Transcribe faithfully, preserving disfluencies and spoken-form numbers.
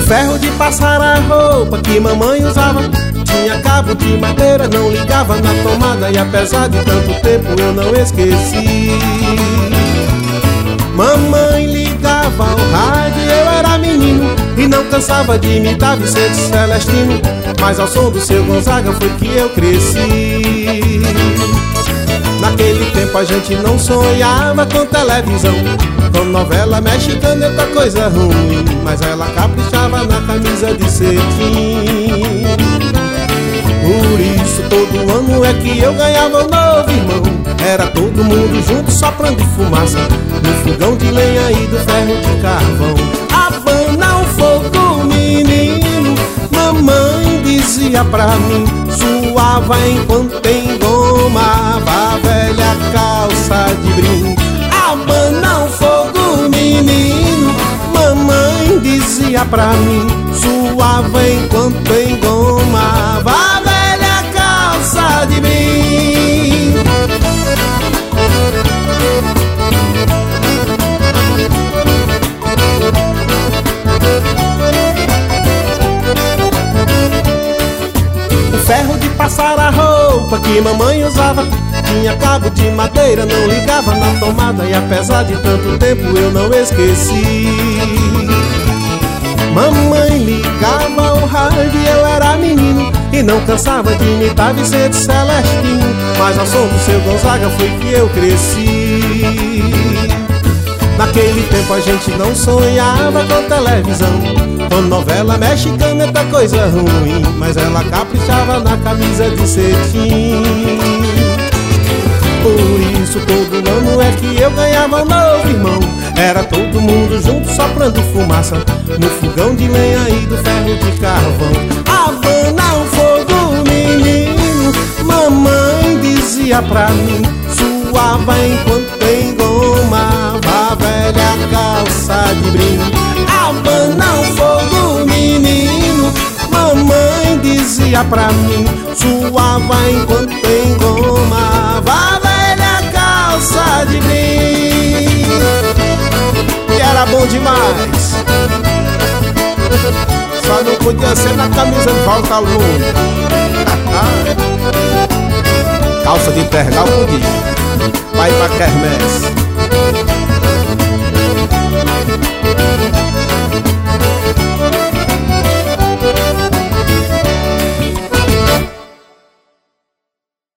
ferro de passar a roupa que mamãe usava tinha cabo de madeira, não ligava na tomada, e apesar de tanto tempo eu não esqueci. Mamãe ligava o rádio, eu era menino e não cansava de imitar Vicente Celestino, mas ao som do seu Gonzaga foi que eu cresci. Naquele tempo a gente não sonhava com televisão, com novela mexicana e outra coisa ruim, mas ela caprichava na camisa de cetim. Por isso todo ano é que eu ganhava um novo irmão. Era todo mundo junto soprando fumaça no fogão de lenha e do ferro de carvão. Abana o fogo, menino, mamãe dizia pra mim. Suava enquanto engomava a velha calça de brim. Abana o fogo, menino, mamãe dizia pra mim. Suava enquanto engomava a velha calça de brim. O ferro de passar a roupa que mamãe usava tinha cabo de madeira, não ligava na tomada, e apesar de tanto tempo eu não esqueci. Mamãe ligava o rádio, eu era menino e não cansava de imitar Vicente Celestino, mas ao som do seu Gonzaga foi que eu cresci. Naquele tempo a gente não sonhava com televisão, com novela mexicana é outra coisa ruim, mas ela caprichava na camisa de cetim. Por isso todo ano é que eu ganhava um novo irmão. Era todo mundo junto soprando fumaça no fogão de lenha e do ferro de carvão. Abana o fogo, menino, mamãe dizia pra mim. Suava enquanto engomava a velha calça de brim. Abana o fogo, menino, mamãe dizia pra mim. Suava enquanto engomava a velha calça de brim. E era bom demais. Só não podia ser na camisa de volta ao mundo. Calça de tergal podia. Vai pra quermesse.